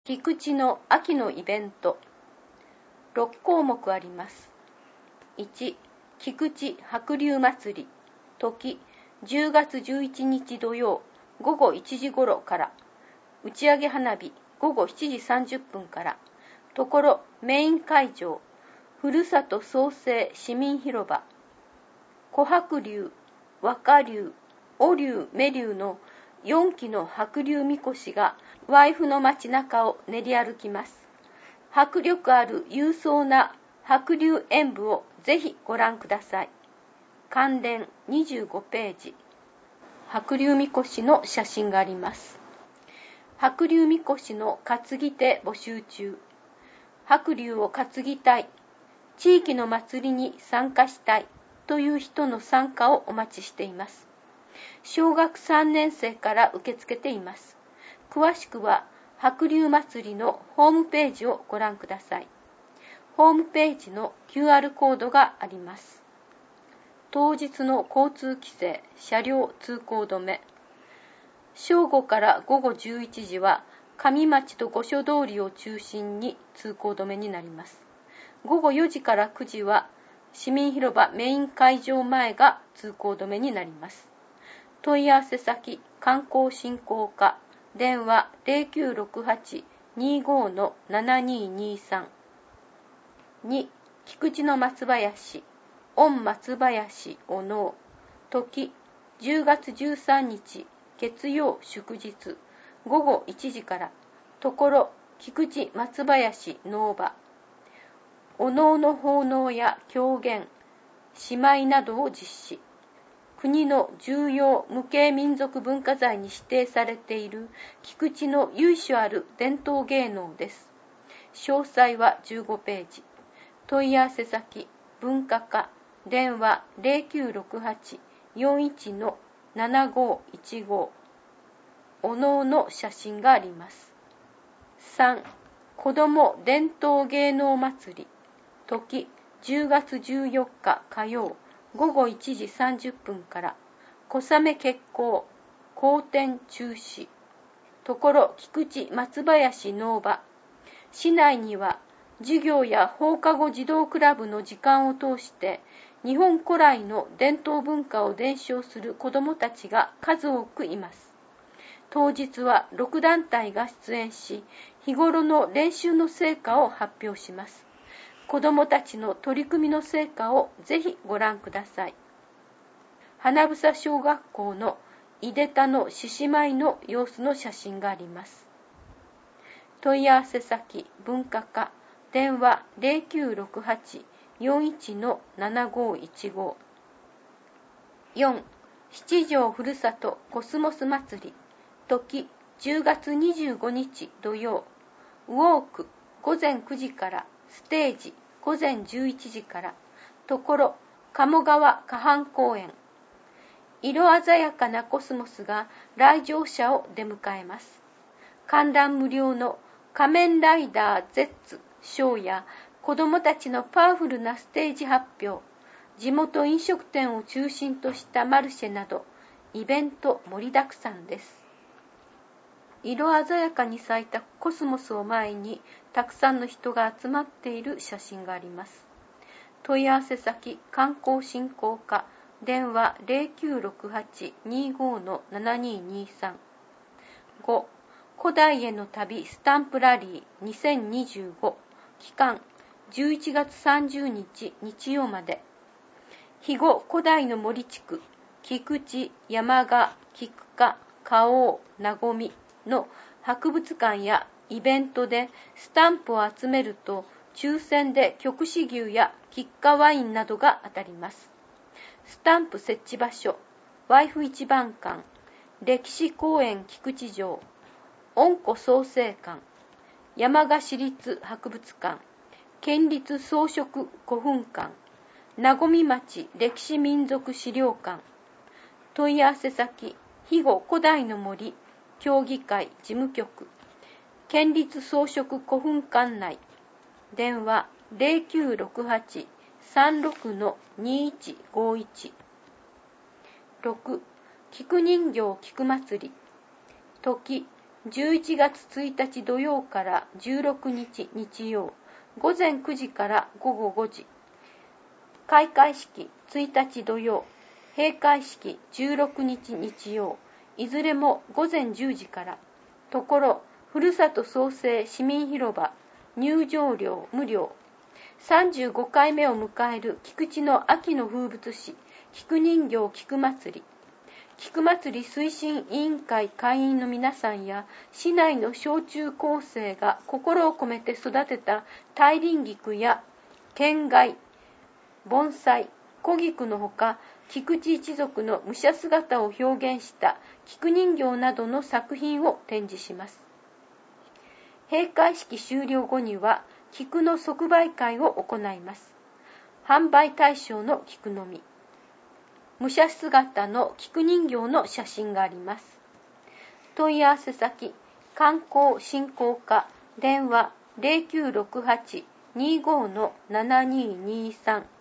菊池の秋のイベント。6項目あります。1、菊池白龍祭り。時、10月11日土曜午後1時頃から。打ち上げ花火午後7時30分から。ところメイン会場、ふるさと創生市民広場。小白龍、若龍、お龍、目龍の4基の白龍みこしがワイフの街中を練り歩きます。迫力ある勇壮な白龍演舞をぜひご覧ください。関連25ページ。白龍みこしの写真があります。白龍みこしの担ぎ手募集中。白龍を担ぎたい、地域の祭りに参加したいという人の参加をお待ちしています。小学3年生から受け付けています。詳しくは白龍祭りのホームページをご覧ください。ホームページの QR コードがあります。当日の交通規制、車両通行止め。正午から午後11時は上町と御所通りを中心に通行止めになります。午後4時から9時は市民広場メイン会場前が通行止めになります。問い合わせ先、観光振興課、電話 0968-25-7223。2、菊池の松林、御松林お能。時、10月13日、月曜祝日、午後1時から。ところ、菊池松林能場。お能の奉納や狂言、獅舞などを実施。国の重要無形民族文化財に指定されている菊池の由緒ある伝統芸能です。詳細は15ページ。問い合わせ先、文化課、電話 0968-41-7515。お能の写真があります。3、子ども伝統芸能祭り。時、10月14日火曜、午後1時30分から。小雨決行、後天中止。ところ菊池松林能場。市内には授業や放課後児童クラブの時間を通して日本古来の伝統文化を伝承する子どもたちが数多くいます。当日は6団体が出演し、日頃の練習の成果を発表します。子どもたちの取り組みの成果をぜひご覧ください。花房小学校のいでたの獅子舞の様子の写真があります。問い合わせ先、文化課、電話 0968-41-7515。4、七条ふるさとコスモス祭り。時、10月25日土曜。ウォーク、午前9時から。ステージ、午前11時から。ところ、鴨川河畔公園。色鮮やかなコスモスが来場者を出迎えます。観覧無料の仮面ライダー Z ショーや子どもたちのパワフルなステージ発表、地元飲食店を中心としたマルシェなど、イベント盛りだくさんです。色鮮やかに咲いたコスモスを前にたくさんの人が集まっている写真があります。問い合わせ先、観光振興課、電話 0968-25-7223。5、古代への旅スタンプラリー2025。期間、11月30日日曜まで。肥後古代の森地区、菊池、山賀、菊花、花王、なごみの博物館やイベントでスタンプを集めると抽選で曲子牛や菊花ワインなどが当たります。スタンプ設置場所、ワイフ一番館、歴史公園菊池城、恩古創生館、山鹿市立博物館、県立装飾古墳館、なごみ町歴史民族資料館。問い合わせ先、肥後古代の森協議会事務局、県立装飾古墳館内。電話 0968-36-2151。6、菊人形菊祭り。時、 11月1日土曜から16日日曜、午前9時から午後5時。開会式1日土曜、閉会式16日日曜、いずれも午前10時から。ところ、ふるさと創生市民広場、入場料無料。35回目を迎える菊池の秋の風物詩、菊人形菊祭り。菊祭り推進委員会会員の皆さんや市内の小中高生が心を込めて育てた大輪菊や県外、盆栽、小菊のほか、菊池一族の武者姿を表現した菊人形などの作品を展示します。閉会式終了後には菊の即売会を行います。販売対象の菊のみ。武者姿の菊人形の写真があります。問い合わせ先、観光振興課、電話 0968-25-7223